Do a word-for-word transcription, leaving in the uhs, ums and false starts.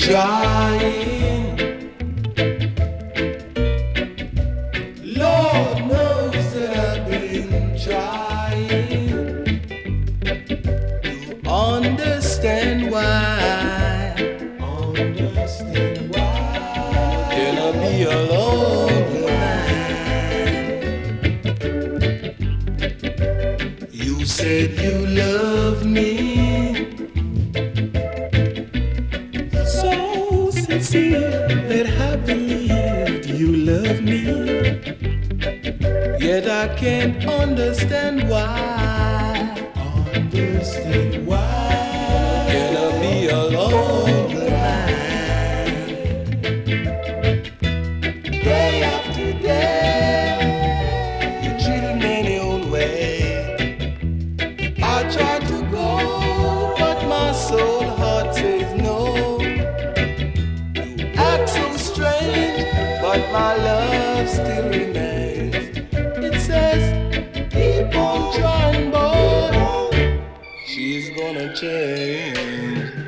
trying. Lord knows that I've been trying to understand why. Understand why. Can I be alone tonight? You said you love me. That I believed you love me, yet I can't understand why. Understand why? Can I be alone tonight? Day after day, you treated me any old way. I tried to go, but my soul heart says no. But my love still remains. It says, keep on trying, boy. She's gonna change.